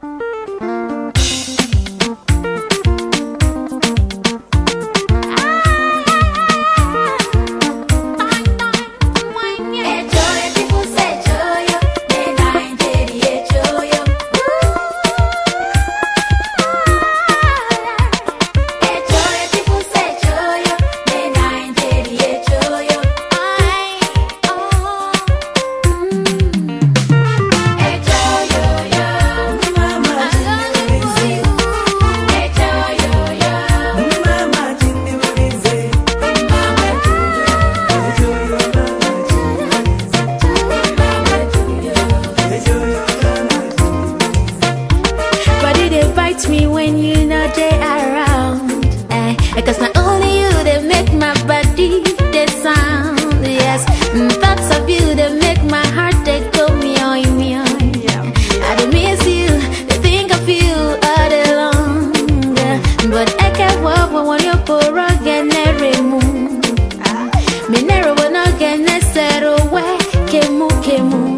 Me when you know they around, because not only you they make my body they sound, yes, thoughts of you they make my heart they go meow meow. I don't miss you, they think of you all day long, but I can't walk when you're poor again every moon. Me never wanna get necessary way, kemu kemu,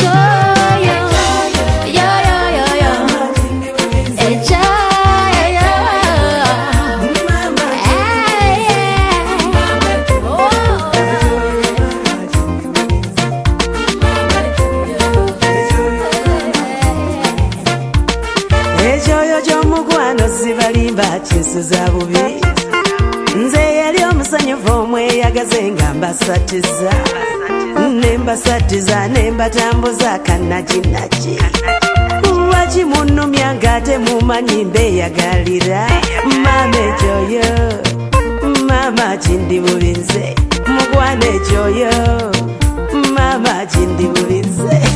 Chinsuza bubi nze yali omusanyufu omweyagaze nga mbasatiza nembasatiza nembatambuza kannakinaki lwaki munnumya ng'ate mumanyi mbeeyagalira mama ekyoyo mama kindi bubi nze mugwana ekyoyo mama kindi bubi nze